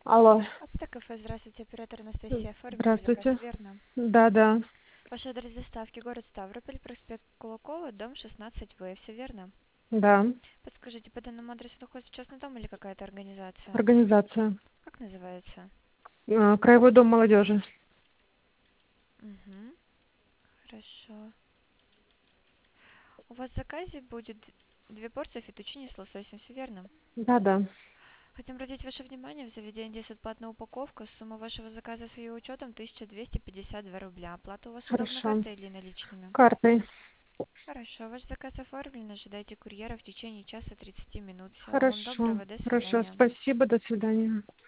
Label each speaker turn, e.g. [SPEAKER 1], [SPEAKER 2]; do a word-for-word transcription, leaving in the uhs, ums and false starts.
[SPEAKER 1] Алло.
[SPEAKER 2] Аптека кафе, здравствуйте, оператор Анастасия. Оформили заказ,
[SPEAKER 1] Здравствуйте.
[SPEAKER 2] верно?
[SPEAKER 1] Да, да.
[SPEAKER 2] Ваш адрес доставки город Ставрополь, проспект Кулакова, дом шестнадцать В, все верно?
[SPEAKER 1] Да.
[SPEAKER 2] Подскажите, по данному адресу находится частный дом или какая-то организация?
[SPEAKER 1] Организация.
[SPEAKER 2] Как называется?
[SPEAKER 1] А, Краевой дом молодежи.
[SPEAKER 2] Угу, хорошо. У вас в заказе будет две порции фетучини с лососем, все верно?
[SPEAKER 1] Да, да.
[SPEAKER 2] Хотим обратить ваше внимание, в заведении действует платная упаковка. Сумма вашего заказа с ее учетом тысяча двести пятьдесят два рубля. Оплата у вас удобна
[SPEAKER 1] Хорошо.
[SPEAKER 2] картой или наличными?
[SPEAKER 1] Картой.
[SPEAKER 2] Хорошо, ваш заказ оформлен. Ожидайте курьера в течение часа тридцати минут. Всего вам
[SPEAKER 1] Хорошо.
[SPEAKER 2] доброго, до
[SPEAKER 1] Хорошо.
[SPEAKER 2] свидания.
[SPEAKER 1] Спасибо. До свидания.